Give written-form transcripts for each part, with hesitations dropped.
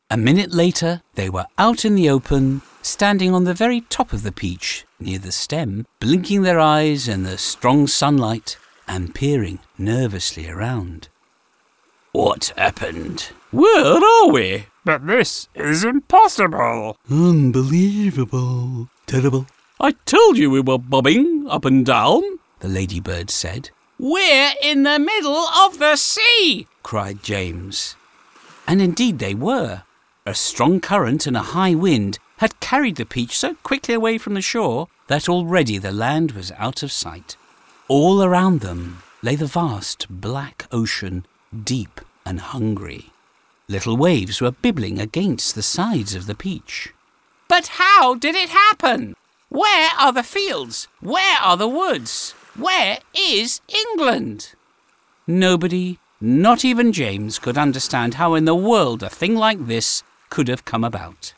A minute later, they were out in the open, standing on the very top of the peach, near the stem, blinking their eyes in the strong sunlight and peering nervously around. What happened? Where are we? But this is impossible. Unbelievable. Terrible. I told you we were bobbing up and down, the ladybird said. We're in the middle of the sea, cried James. And indeed they were. A strong current and a high wind had carried the peach so quickly away from the shore that already the land was out of sight. All around them lay the vast black ocean, deep and hungry. Little waves were bibbling against the sides of the peach. But how did it happen? Where are the fields? Where are the woods? Where is England? Nobody, not even James, could understand how in the world a thing like this could have come about.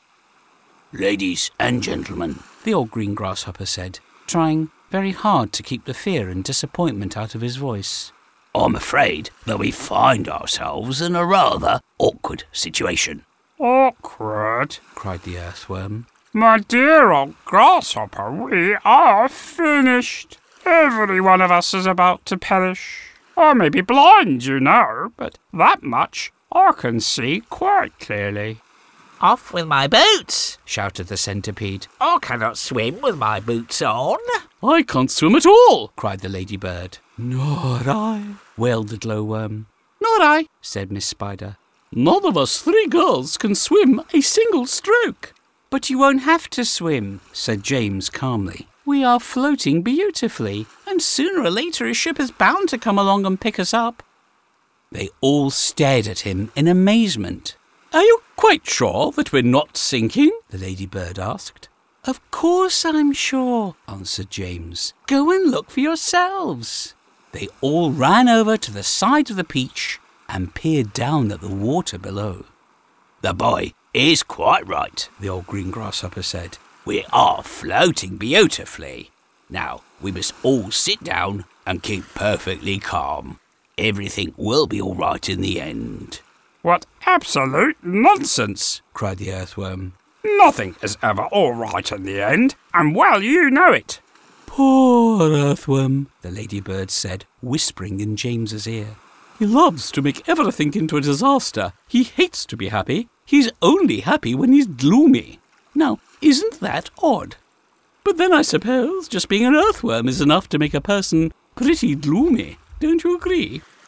Ladies and gentlemen, the old green grasshopper said, trying very hard to keep the fear and disappointment out of his voice. I'm afraid that we find ourselves in a rather awkward situation. Awkward? Cried the earthworm. My dear old grasshopper, we are finished. Every one of us is about to perish. I may be blind, you know, but that much I can see quite clearly. Off with my boots, shouted the centipede. I cannot swim with my boots on. I can't swim at all, cried the ladybird. Nor I, wailed the glowworm. Nor I, said Miss Spider. None of us three girls can swim a single stroke. But you won't have to swim, said James calmly. We are floating beautifully, and sooner or later a ship is bound to come along and pick us up. They all stared at him in amazement. Are you quite sure that we're not sinking? The ladybird asked. Of course I'm sure, answered James. Go and look for yourselves. They all ran over to the side of the peach and peered down at the water below. The boy is quite right, the old green grasshopper said. We are floating beautifully. Now, we must all sit down and keep perfectly calm. Everything will be all right in the end. What absolute nonsense, cried the earthworm. Nothing is ever all right in the end, and well you know it. Poor earthworm, the ladybird said, whispering in James's ear. He loves to make everything into a disaster. He hates to be happy. He's only happy when he's gloomy. Now, isn't that odd? But then I suppose just being an earthworm is enough to make a person pretty gloomy. Don't you agree?